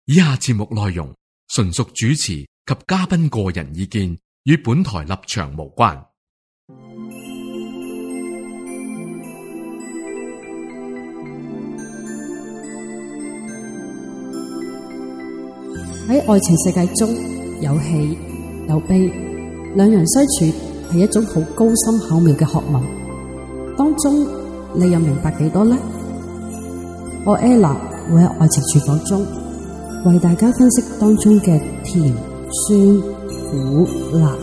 以下節目內容純屬主持及嘉賓個人意見，與本台立場無關。 喺愛情世界中，有喜有悲，兩人相處係一種好高深巧妙嘅學問。當中你又明白幾多呢？我 Ella 會喺愛情廚房中為大家分析當中嘅甜、酸、苦、辣。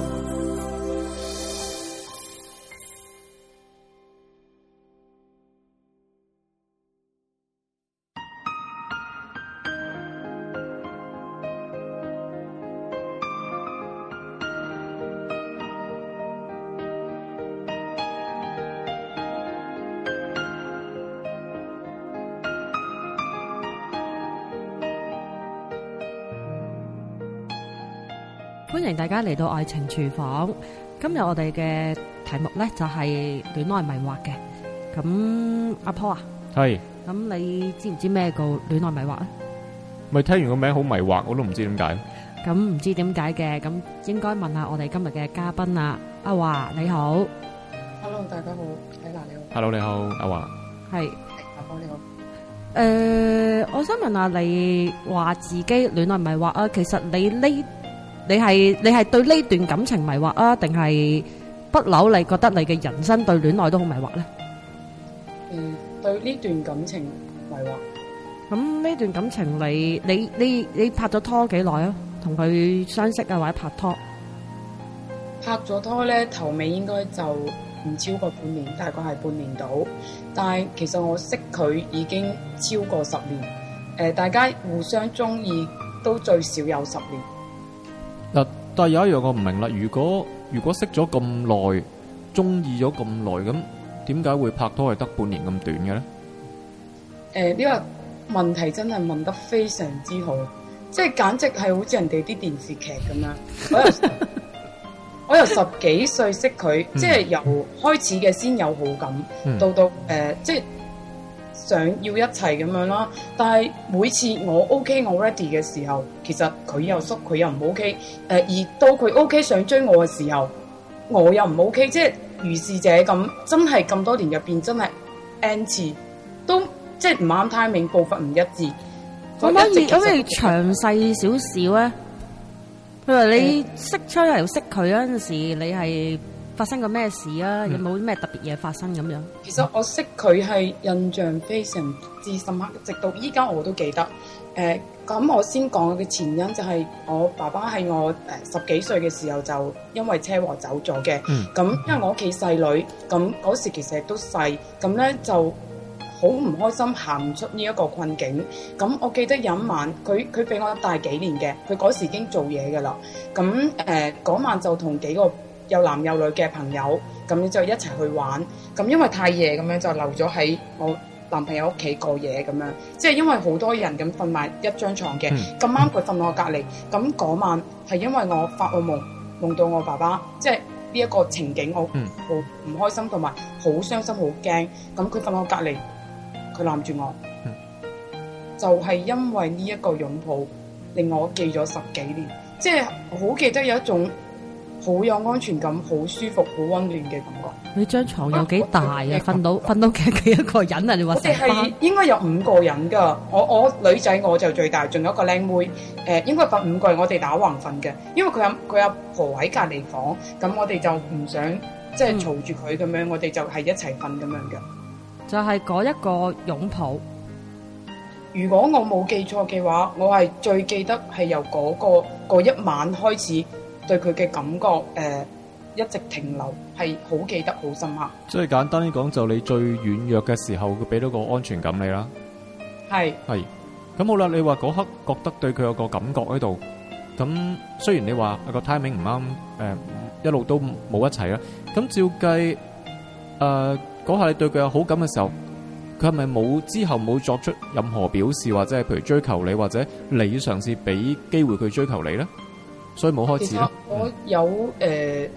歡迎大家嚟到愛情廚房。今日我哋嘅題目咧就係戀愛迷惑嘅。咁阿坡啊， 係， 咁你知唔知咩叫戀愛迷惑啊？ 咪聽完個名好迷惑，我都唔知點解。 咁唔知點解嘅，咁應該問下我哋今日嘅嘉賓啊。阿華你好。 Hello， 大家好，Ella你好。 Hello， 你好，阿華。 係。 阿坡你好。 我想問下你話自己戀愛迷惑啊，其實你係對呢段感情迷惑啊，定係不嬲你覺得你嘅人生對戀愛都好迷惑咧？ 對呢段感情迷惑。 咁呢段感情你拍咗拖幾耐啊？同佢相識啊，或者拍拖？ 拍咗拖咧，頭尾應該就唔超過半年，大概係半年到。但係其實我識佢已經超過10年。大家互相中意都最少有10年。 嗱，但係有一樣我唔明啦，如果識咗咁耐，中意咗咁耐，咁點解會拍拖係得半年咁短嘅咧？ 呢個問題真係問得非常之好，即係簡直係好似人哋啲電視劇咁樣。我由10幾歲識佢，即係由開始嘅先有好感，到即係想要一齊咁樣啦。但係每次我 OK 我 ready 嘅時候，其實佢又縮，佢又唔 OK。而到佢 OK 想追我嘅時候，我又唔 OK。即係如是者咁，真係咁多年入邊，真係 N 次都即係唔啱 timing，步伐唔一致。 可唔可以詳細少少咧？譬如你識初又識佢嗰陣時，你係發生過咩事啊？有冇咩特別嘢發生咁樣？ 其實我識佢係印象非常之深刻，直到依家我都記得。咁我先講嘅前因就係我爸爸喺我10幾歲嘅時候就因為車禍走咗嘅。咁因為我屋企細女，咁嗰時其實亦都細，咁咧就好唔開心，行唔出呢一個困境。咁我記得有一晚，佢比我大幾年嘅，佢嗰時已經做嘢㗎啦。咁嗰晚就同幾個有男有女嘅朋友，咁就一齊去玩。咁因為太夜咁樣就留咗喺我男朋友屋企過夜咁樣。即係因為好多人咁瞓埋一張床嘅，咁啱佢瞓我隔離。咁嗰晚係因為我發噩夢，夢到我爸爸，即係呢一個情景，我好唔開心同埋好傷心好驚。咁佢瞓我隔離。佢攬住我，就係因為呢一個擁抱令我記咗10幾年，即係好記得有一種好有安全感、好舒服、好溫暖嘅感覺。 你張床有幾大啊？瞓到幾多個人啊？你話我哋係應該有5個人噶，我女仔我就最大，仲有一個靚妹，應該瞓5個人，我哋打橫瞓嘅，因為佢阿婆喺隔離房，咁我哋就唔想即係嘈住佢咁樣，我哋就係一齊瞓咁樣嘅。 就係嗰一個擁抱。 如果我冇記錯嘅話，我係最記得係由嗰一晚開始對佢嘅感覺一直停留，係好記得好深刻。 即係簡單啲講，就你最軟弱嘅時候，佢俾到個安全感你啦。係。咁好啦，你話嗰刻覺得對佢有個感覺喺度，咁雖然你話個 timing 唔啱，一路都冇一齊啦。咁照計嗰下你對佢有好感嘅時候，佢係咪之後冇作出任何表示，或者係譬如追求你，或者你嘗試俾機會佢追求你咧？所以冇開始咧。 其實我有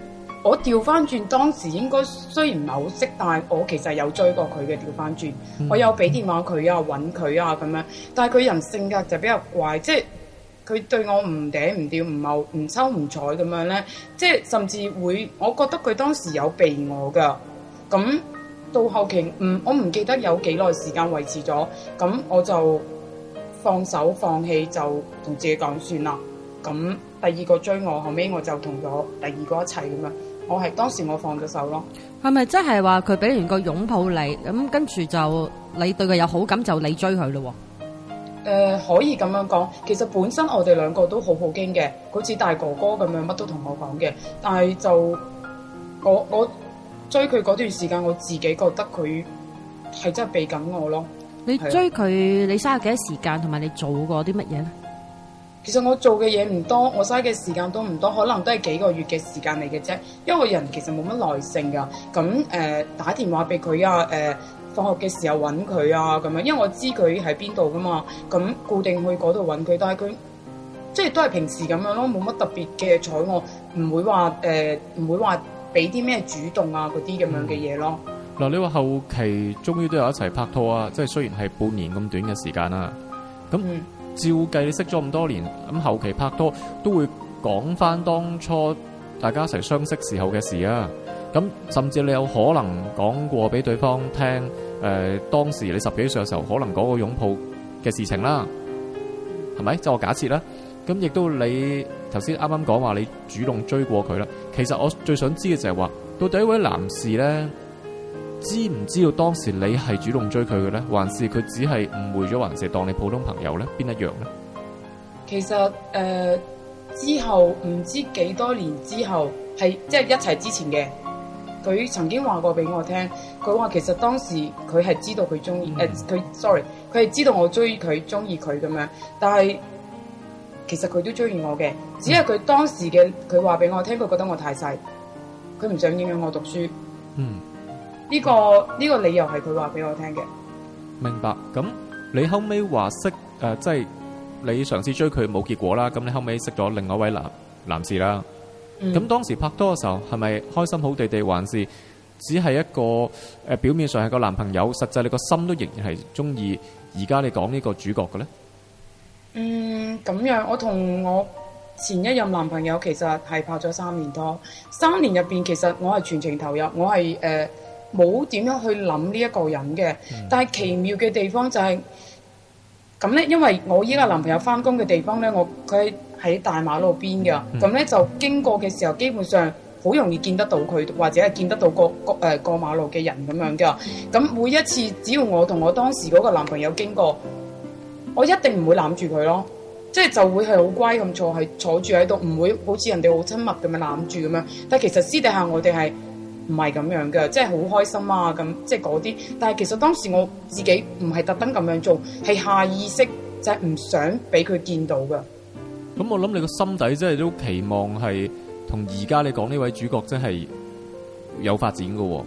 我調翻轉當時應該雖然唔係好識，但係我其實有追過佢嘅調翻轉，我有俾電話佢啊揾佢啊咁樣，但係佢人性格就比較怪，即係佢對我唔嗲唔吊唔抽唔睬咁樣咧，即係甚至會我覺得佢當時有避我㗎，咁到後期我唔記得有幾耐時間維持咗，咁我就放手放棄，就同自己講算啦。咁第二個追我，後尾我就同咗第二個一齊咁樣。我係當時我放咗手咯。 係咪即係話佢俾完個擁抱你，咁跟住就你對佢有好感，就你追佢咯？ 可以咁樣講。其實本身我哋兩個都好好傾嘅，好似大哥哥咁樣，乜都同我講嘅。但係就我追佢嗰段時間，我自己覺得佢係真係避緊我咯。 你追佢，你嘥咗幾多時間，同埋你做過啲乜嘢咧？ 其實我做嘅嘢唔多，我嘥嘅時間都唔多，可能都係幾個月嘅時間嚟嘅啫。因為我人其實冇乜耐性㗎。咁打電話俾佢啊，放學嘅時候揾佢啊咁樣，因為我知佢喺邊度噶嘛。咁固定去嗰度揾佢，但係佢即係都係平時咁樣咯，冇乜特別嘅睬我，唔會話俾啲咩主動啊嗰啲咁樣嘅嘢咯。 嗱，你話後期終於都有一齊拍拖啊，即係雖然係半年咁短嘅時間啦。咁照計你識咗咁多年，咁後期拍拖都會講翻當初大家一齊相識時候嘅事啊。咁甚至你有可能講過俾對方聽，當時你10幾歲嘅時候，可能嗰個擁抱嘅事情啦，係咪？就我假設啦。咁亦都你頭先啱啱講話你主動追過佢啦。其實我最想知嘅就係話，到底一位男士咧，知唔知道當時你係主動追佢嘅咧，還是佢只係誤會咗，還是當你普通朋友咧？邊一樣咧？ 其實之後唔知幾多年之後，係即係一齊之前嘅，佢曾經話過俾我聽，佢話其實當時佢係知道佢中意佢係知道我追佢中意佢咁樣，但係其實佢都中意我嘅，只係佢當時嘅佢話俾我聽，佢覺得我太細，佢唔想影響我讀書。呢個理由係佢話俾我聽嘅。 明白。咁你後尾話識即係你嘗試追佢冇結果啦，咁你後尾識咗另外一位男士啦。咁當時拍拖嘅時候係咪開心好地地，還是只係一個表面上係個男朋友，實際你個心都仍然係中意而家你講呢個主角嘅咧？ 咁樣，我同我前一任男朋友其實係拍咗3年拖，3年入邊其實我係全程投入，我係冇點樣去諗呢一個人嘅。但係奇妙嘅地方就係咁咧，因為我依家男朋友翻工嘅地方咧，佢喺大馬路邊嘅，咁咧就經過嘅時候，基本上好容易見得到佢，或者係見得到過馬路嘅人咁樣噶。咁每一次只要我同我當時嗰個男朋友經過，我一定唔會攬住佢咯，即係就會係好乖咁坐住喺度，唔會好似人哋好親密咁樣攬住咁樣。但係其實私底下我哋係唔係咁樣嘅，即係好開心啊咁，即係嗰啲。但係其實當時我自己唔係特登咁樣做，係下意識就係唔想俾佢見到㗎。 咁我諗你個心底真係都期望係同而家你講呢位主角真係有發展㗎喎。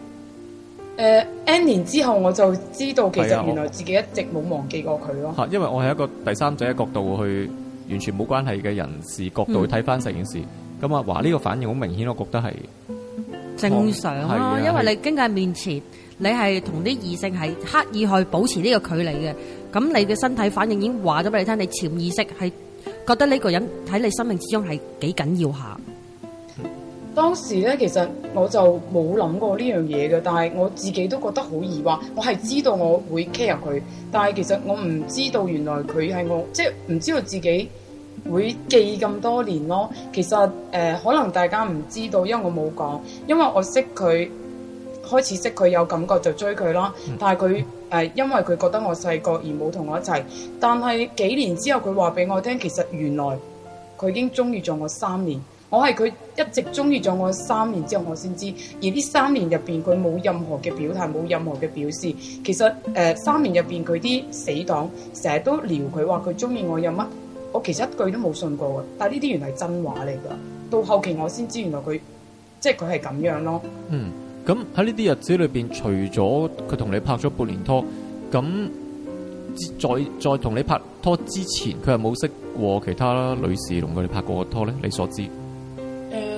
N 年之後我就知道其實原來自己一直冇忘記過佢咯。 因為我係一個第三者嘅角度去完全冇關係嘅人士角度去睇翻成件事。咁啊話呢個反應好明顯，我覺得係正常咯，因為你經喺面前，你係同啲異性係刻意去保持呢個距離嘅，咁你嘅身體反應已經話咗俾你聽，你潛意識係覺得呢個人喺你生命之中係幾緊要下。 當時咧，其實我就冇諗過呢樣嘢嘅，但係我自己都覺得好疑惑。我係知道我會 care 佢，但係其實我唔知道原來佢係我，即係唔知道自己會記咁多年咯。其實可能大家唔知道，因為我冇講，因為我識佢，開始識佢有感覺就追佢啦。但係佢因為佢覺得我細個而冇同我一齊，但係幾年之後佢話俾我聽，其實原來佢已經中意咗我3年。我係佢一直中意咗我3年之後我先知，而呢3年入邊佢冇任何嘅表態，冇任何嘅表示。其實3年入邊佢啲死黨成日都撩佢話佢中意我有乜，我其實一句都冇信過嘅。但係呢啲原來係真話嚟㗎，到後期我先知原來佢即係佢係咁樣咯。 咁喺呢啲日子裏邊，除咗佢同你拍咗半年拖，咁再同你拍拖之前，佢係冇識過其他女士同佢哋拍過拖咧？你所知？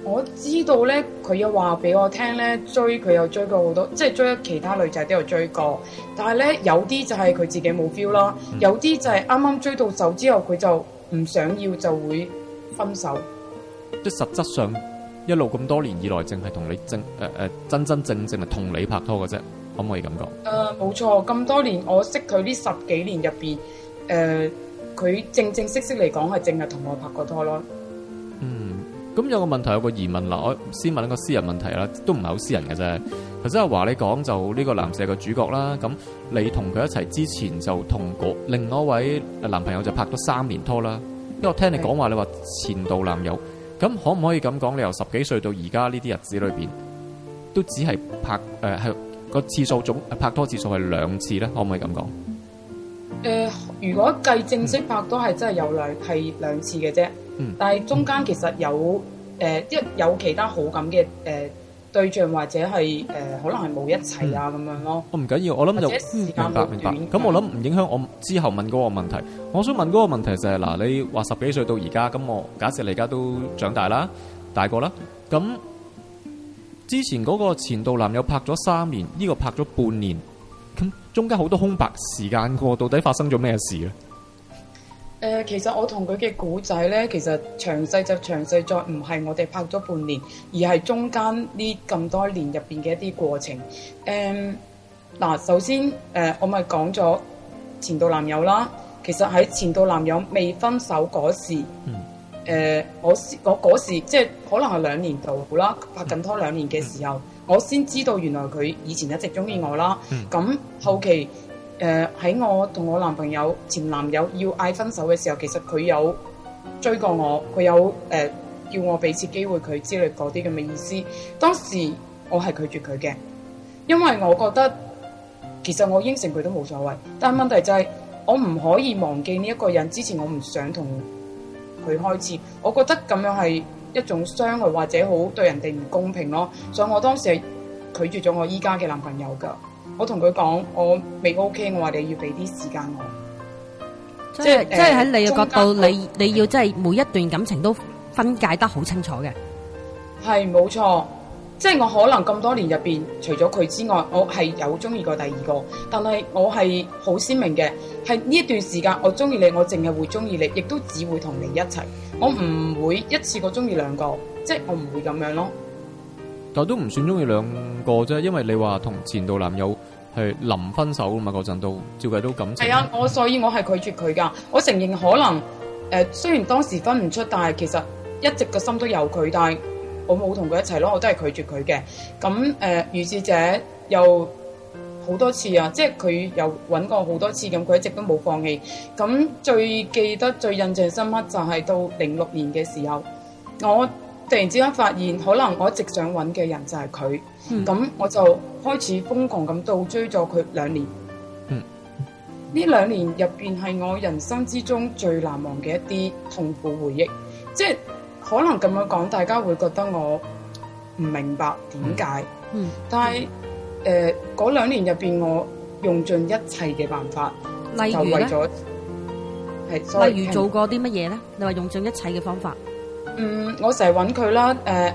我知道咧，佢又話俾我聽咧，佢有追過好多，即係追其他女仔都有追過。但係咧，有啲就係佢自己冇 feel 啦，有啲就係啱啱追到手之後，佢就唔想要就會分手。 即係實質上一路咁多年以來，淨係同你真正係同你拍拖嘅啫，可唔可以咁講？ 冇錯，咁多年我識佢呢10幾年入邊，佢正式嚟講係淨係同我拍過拖咯。 咁有個問題，有個疑問啦，我先問一個私人問題啦，都唔係好私人嘅啫。頭先阿華你講就呢個男士係個主角啦，咁你同佢一齊之前就同另外一位男朋友就拍咗3年拖啦。因為我聽你講話，你話前度男友，咁可唔可以咁講？你由10幾歲到而家呢啲日子裏邊，都只係係個次數總拍拖次數係2次咧？可唔可以咁講？ 如果計正式拍拖係真係有兩次嘅啫。但係中間其實有有其他好感嘅對象，或者係可能係冇一齊啊咁樣咯。我唔緊要， 我諗就明白。 咁我諗唔影響我之後問嗰個問題。我想問嗰個問題就係嗱，你話10幾歲到而家，咁我假設你而家都長大啦，大個啦，咁之前嗰個前度男友拍咗3年，呢個拍咗半年，咁中間好多空白時間過，到底發生咗咩事咧？ 其實我同佢嘅故仔咧，其實詳細在唔係我哋拍咗半年，而係中間呢咁多年入邊嘅一啲過程。首先我咪講咗前度男友啦。其實喺前度男友未分手嗰時，我嗰時即係可能係2年度啦，拍緊拖2年嘅時候，我先知道原來佢以前一直中意我啦。咁後期。喺我同我男朋友前男友要嗌分手嘅時候，其實佢有追過我，佢有叫我俾次機會佢之類嗰啲咁嘅意思。當時我係拒絕佢嘅，因為我覺得其實我應承佢都冇所謂，但係問題就係我唔可以忘記呢一個人。之前我唔想同佢開始，我覺得咁樣係一種傷害或者好對人哋唔公平咯，所以我當時係拒絕咗我依家嘅男朋友噶。我同佢講，我未 OK， 我話你要俾啲時間我。 即係喺你嘅角度，你要即係每一段感情都分界得好清楚嘅。 係冇錯，即係我可能咁多年入邊，除咗佢之外，我係有中意過第二個，但係我係好鮮明嘅，係呢一段時間我中意你，我淨係會中意你，亦都只會同你一齊，我唔會一次過中意2個，即係我唔會咁樣咯。 但都唔算中意2個啫，因為你話同前度男友係臨分手啊嘛，嗰陣都照計都感情。係啊， 所以我係拒絕佢噶。我承認可能雖然當時分唔出，但係其實一直個心都有佢，但係我冇同佢一齊咯，我都係拒絕佢嘅。咁如是者又好多次啊，即係佢又揾過好多次，咁佢一直都冇放棄。咁最記得最印象深刻就係到06年嘅時候，我突然之間發現，可能我一直想揾嘅人就係佢，咁我就開始瘋狂咁倒追咗佢2年。呢2年入邊係我人生之中最難忘嘅一啲痛苦回憶。即係可能咁樣講，大家會覺得我唔明白點解。但係嗰2年入邊，我用盡一切嘅辦法， 例如咧，例如做過啲乜嘢咧？你話用盡一切嘅方法。 我成日揾佢啦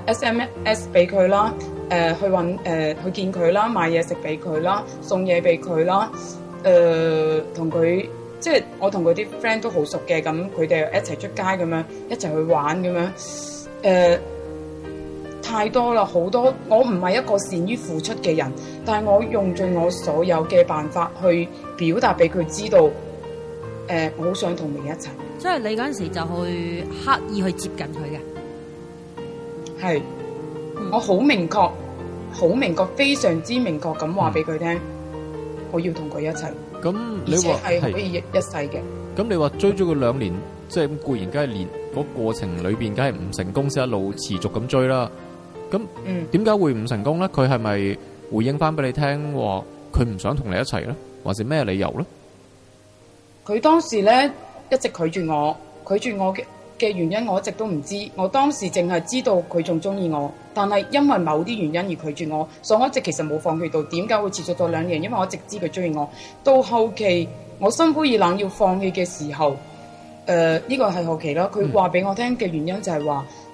，SMS 俾佢啦，去見佢啦，買嘢食俾佢啦，送嘢俾佢啦，同佢即係我同佢啲 friend 都好熟嘅，咁佢哋一齊出街咁樣，一齊去玩咁樣，太多啦，好多。我唔係一個善於付出嘅人，但係我用盡我所有嘅辦法去表達俾佢知道，我好想同你一齊。 即係你嗰陣時就去刻意去接近佢嘅， 係，我好明確，非常之明確咁話俾佢聽，我要同佢一齊。咁你話係可以一世嘅。 咁你話追咗佢2年，即係固然梗係連嗰過程裏邊梗係唔成功，先一路持續咁追啦。咁點解會唔成功咧？佢係咪回應翻俾你聽話佢唔想同你一齊咧，還是咩理由咧？ 佢當時咧一直拒絕我嘅原因我一直都唔知。我當時淨係知道佢仲中意我，但係因為某啲原因而拒絕我，所以我一直其實冇放棄到。點解會持續到2年？因為我一直知佢中意我。到後期我心灰意冷要放棄嘅時候，呢個係後期啦。佢話俾我聽嘅原因就係話，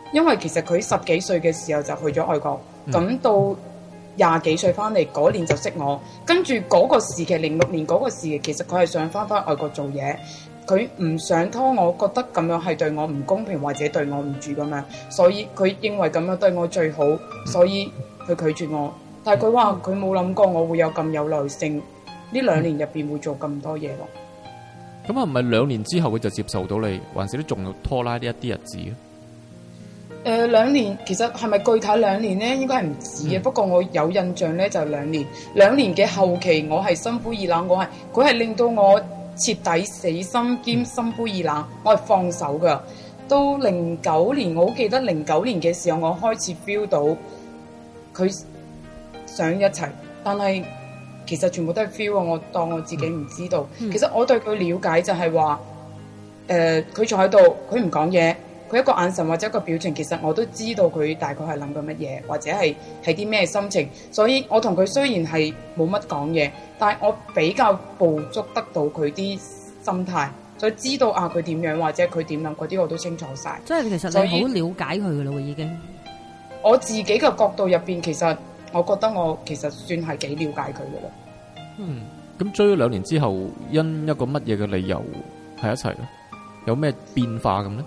因為其實佢10幾歲嘅時候就去咗外國，咁到20幾歲翻嚟嗰年就識我，跟住嗰個時期06年嗰個時期，其實佢係想翻外國做嘢，佢唔想拖我，覺得咁樣係對我唔公平或者對我唔住咁樣，所以佢認為咁樣對我最好，所以佢拒絕我。但係佢話佢冇諗過我會有咁有耐性，呢2年入邊會做咁多嘢咯。 咁係咪2年之後佢就接受到你，還是都仲要拖拉呢一啲日子啊 ？2年其實係咪具體2年咧？應該係唔止嘅。不過我有印象咧就2年。2年嘅後期我係心灰意冷，佢係令到我徹底死心兼心灰意冷，我係放手噶。到09年，我好記得09年嘅時候，我開始 feel 到佢想一齊，但係其實全部都係 feel 啊！我當我自己唔知道。其實我對佢了解就係話，佢坐喺度，佢唔講嘢，佢一個眼神或者一個表情，其實我都知道佢大概係諗緊乜嘢，或者係啲咩心情。所以我同佢雖然係冇乜講嘢，但係我比較捕捉得到佢啲心態，所以知道佢點樣或者佢點諗嗰啲我都清楚晒。 即係其實你好了解佢噶咯，已經。 我自己嘅角度入邊，其實我覺得我其實算係幾了解佢噶啦。 咁追咗2年之後，因一個乜嘢嘅理由喺一齊咧？有咩變化咁咧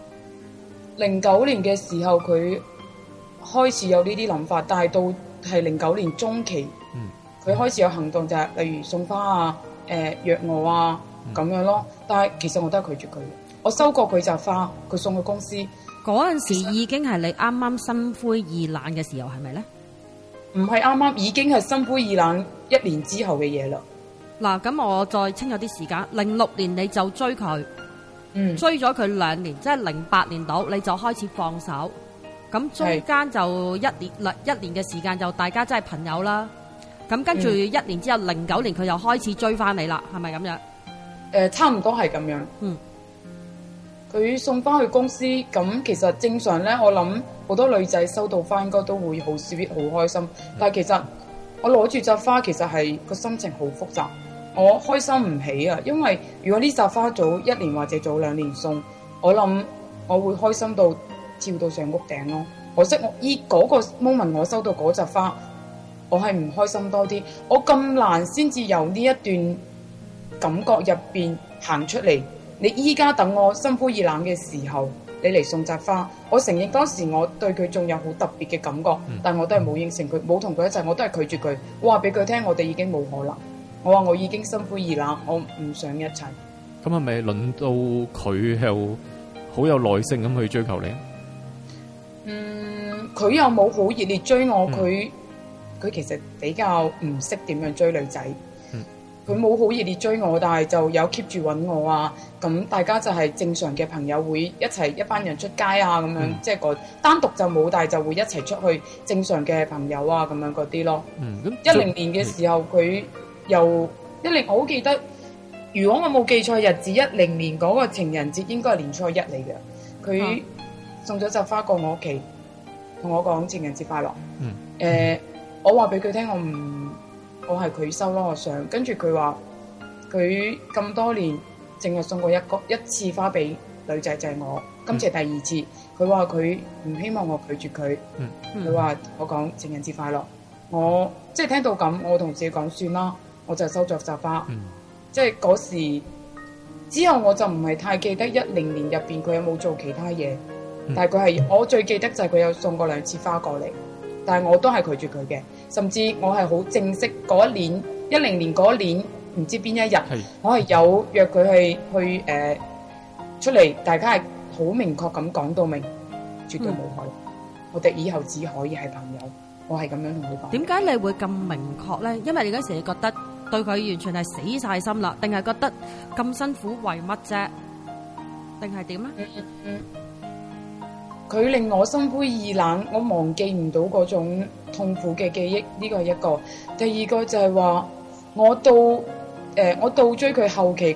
？09 年嘅時候，佢開始有呢啲諗法，但係到係09年中期，佢開始有行動，就係例如送花啊、約我啊咁樣咯。但係其實我都係拒絕佢，我收過佢紮花，佢送去公司嗰陣時已經係你啱啱心灰意冷嘅時候，係咪咧？ 唔係啱啱，已經係心灰意冷1年之後嘅嘢啦。 嗱，咁我再清咗啲時間，06年你就追佢。追咗佢2年，即係08年到，你就開始放手。咁中間就一年嘅時間，就大家真係朋友啦。咁跟住1年之後，09年佢又開始追翻你啦，係咪咁樣？ 差唔多係咁樣。佢送翻去公司，咁其實正常咧，我諗好多女仔收到翻應該都會好 sweet 好開心。但係其實我攞住紮花，其實係個心情好複雜。我開心唔起啊，因為如果呢紮花早1年或者早2年送，我諗我會開心到跳到上屋頂咯。可惜我嗰個 moment 我收到嗰紮花，我係唔開心多啲。我咁難先至由呢一段感覺入邊行出嚟。你依家等我心灰意冷嘅時候，你嚟送紮花，我承認當時我對佢仲有好特別嘅感覺，但我都係冇應承佢，冇同佢一齊，我都係拒絕佢。我話俾佢聽，我哋已經冇可能。我話我已經心灰意冷，我唔想一齊。 咁係咪輪到佢又好有耐性咁去追求你？ 佢又冇好熱烈追我，佢其實比較唔識點樣追女仔。佢冇好熱烈追我，但係就有 keep 住揾我啊。咁大家就係正常嘅朋友，會一齊一班人出街啊咁樣，即係個單獨就冇，但係就會一齊出去正常嘅朋友啊咁樣嗰啲咯。10年嘅時候佢。又10，我好記得，如果我冇記錯日子，10年嗰個情人節應該係年初1嚟嘅。佢送咗紮花過我屋企，同我講情人節快樂。我話俾佢聽，我係佢收咯，我想。跟住佢話，佢咁多年淨係送過一次花俾女仔，就係我。今次係第2次。佢話佢唔希望我拒絕佢。佢話我講情人節快樂。我即係聽到咁，我同自己講算啦。我就收咗紮花，即係嗰時之後我就唔係太記得10年入邊佢有冇做其他嘢，但係佢係我最記得就係佢有送過2次花過嚟，但係我都係拒絕佢嘅，甚至我係好正式嗰一年10年嗰一年唔知邊一日，我係有約佢去出嚟，大家係好明確咁講到明，絕對冇可能，我哋以後只可以係朋友。我係咁樣同佢講。點解你會咁明確咧？因為你嗰時你覺得對佢完全係死晒心啦，定係覺得咁辛苦為乜啫？定係點咧？ 佢令我心灰意冷，我忘記唔到嗰種痛苦嘅記憶。呢個係一個。第二個就係話，我到追佢後期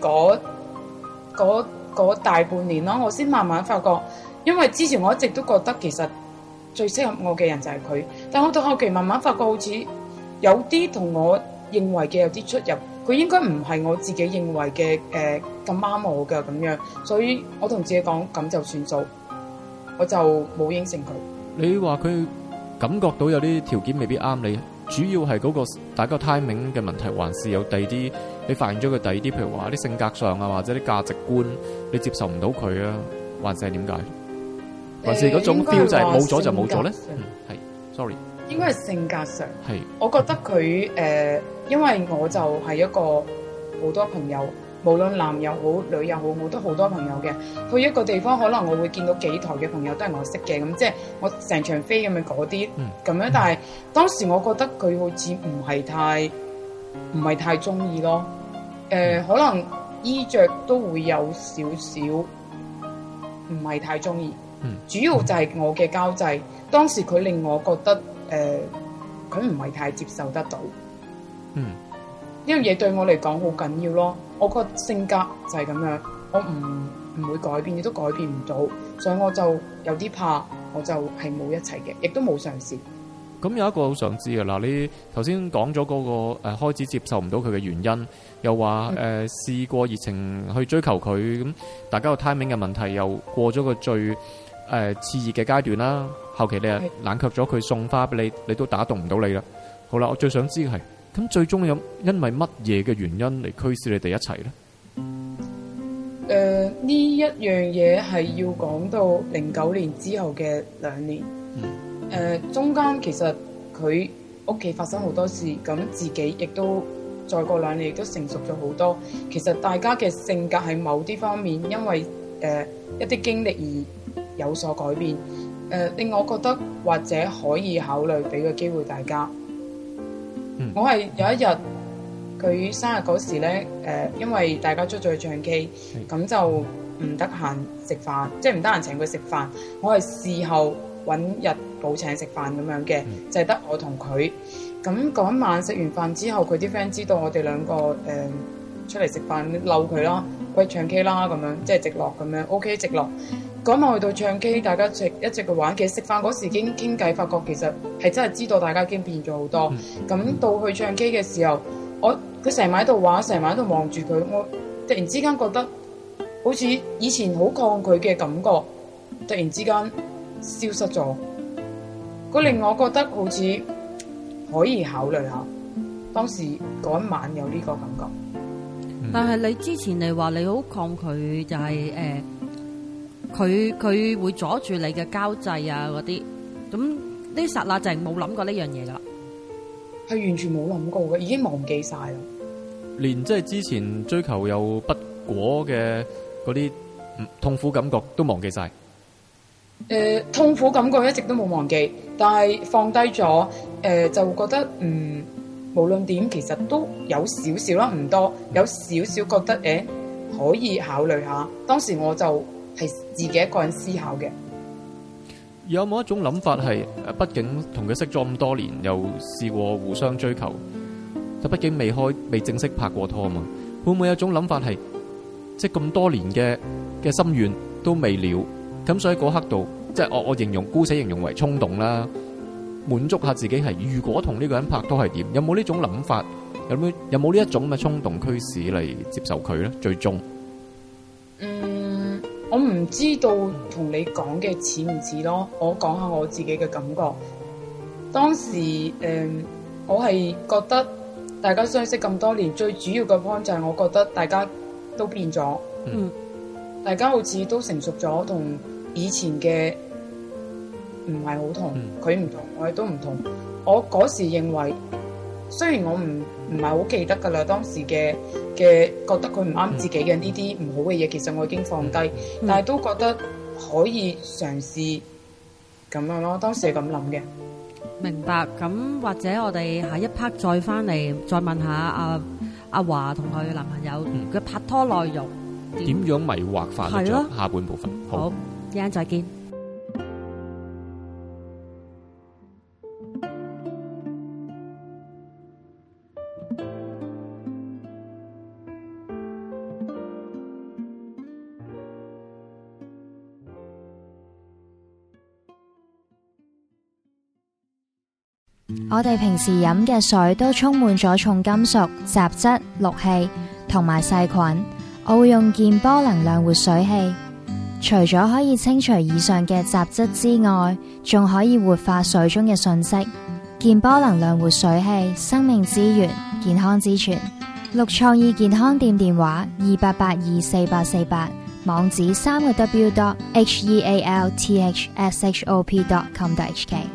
嗰大半年啦，我先慢慢發覺，因為之前我一直都覺得其實最適合我嘅人就係佢，但我到後期慢慢發覺好似有啲同我認為嘅有啲出入，佢應該唔係我自己認為嘅咁啱我嘅咁樣，所以我同自己講咁就算數。 我就冇應承佢。 你話佢感覺到有啲條件未必啱你，主要係嗰個大家 timing 嘅問題，還是有第二啲你發現咗佢第二啲，譬如話啲性格上啊，或者啲價值觀你接受唔到佢啊，還是係點解？還是嗰種 feel 就係冇咗就冇咗咧？係 ，sorry， 應該係性格上。 係， 我覺得佢因為我就係一個好多朋友。無論男又好女又好，我都好多朋友嘅。去一個地方，可能我會見到幾台嘅朋友都係我識嘅，咁即係我成場飛咁樣嗰啲咁樣。但係當時我覺得佢好似唔係太中意咯。可能衣着都會有少少唔係太中意。主要就係我嘅交際，當時佢令我覺得佢唔係太接受得到。呢樣嘢對我嚟講好緊要咯。我個性格就係咁樣，我唔會改變，亦都改變唔到，所以我就有啲怕，我就係冇一齊嘅，亦都冇嘗試。 咁有一個好想知嘅嗱，你頭先講咗嗰個開始接受唔到佢嘅原因，又話試過熱情去追求佢，咁大家個 timing 嘅問題又過咗個最熾熱嘅階段啦。後期你又冷卻咗佢送花俾你，你都打動唔到你啦。好啦，我最想知嘅係。咁最終有因為乜嘢嘅原因嚟驅使你哋一齊咧？ 呢一樣嘢係要講到09年之後嘅2年。中間其實佢屋企發生好多事，咁自己亦都再過2年亦都成熟咗好多。其實大家嘅性格喺某啲方面，因為一啲經歷而有所改變。令我覺得或者可以考慮俾個機會大家。我係有一日佢生日嗰時咧，因為大家出咗去唱 K， 咁就唔得閒食飯，即係唔得閒請佢食飯。我係事後揾日補請食飯咁樣嘅，就係得我同佢。咁嗰晚食完飯之後，佢啲 friend 知道我哋兩個出嚟食飯，嬲佢啦，喂唱 K 啦咁樣，即係直落咁樣 ，OK 直落。嗰晚去到唱 K， 大家一直去玩。其實食飯嗰時已經傾偈，發覺其實係真係知道大家已經變咗好多。咁到去唱 K 嘅時候，佢成晚喺度玩，成晚喺度望住佢，我突然之間覺得好似以前好抗拒嘅感覺，突然之間消失咗。佢令我覺得好似可以考慮下。當時嗰一晚有呢個感覺。 但係你之前你話你好抗拒，就係佢會阻住你嘅交際啊嗰啲，咁呢剎那就係冇諗過呢樣嘢噶啦， 係完全冇諗過嘅，已經忘記晒啦。 連即係之前追求有不果嘅嗰啲痛苦感覺都忘記晒。 痛苦感覺一直都冇忘記，但係放低咗，就覺得無論點其實都有少少啦，唔多，有少少覺得可以考慮下。當時我就係自己一個人思考嘅。 有冇一種諗法係，畢竟同佢識咗咁多年，又試過互相追求，就畢竟未正式拍過拖啊嘛？會唔會有一種諗法係，即係咁多年嘅心願都未了，咁所以嗰刻度，即係我姑且形容為衝動啦，滿足下自己係，如果同呢個人拍拖係點？有冇呢種諗法？有冇呢一種嘅衝動驅使嚟接受佢咧？最終， 我唔知道同你講嘅似唔似咯。我講下我自己嘅感覺。當時我係覺得大家相識咁多年，最主要嘅 point 就係我覺得大家都變咗，大家好似都成熟咗，同以前嘅唔係好同。佢唔同，我哋都唔同。我嗰時認為，雖然我唔係好記得噶啦，當時嘅覺得佢唔啱自己嘅呢啲唔好嘅嘢，其實我已經放低，但係都覺得可以嘗試咁樣咯。當時係咁諗嘅。 明白。咁或者我哋下一 part 再翻嚟，再問下阿華同佢男朋友嘅拍拖內容點樣迷惑法律咗下半部分。 好，一陣再見。 我哋平時飲嘅水都充滿咗重金屬、雜質、氯氣同埋細菌。我會用健波能量活水器， 除咗可以清除以上嘅雜質之外，仲可以活化水中嘅訊息。健波能量活水器，生命之源，健康之泉。綠創意健康店電話28824848，網址3個W.healthshop.com.hk。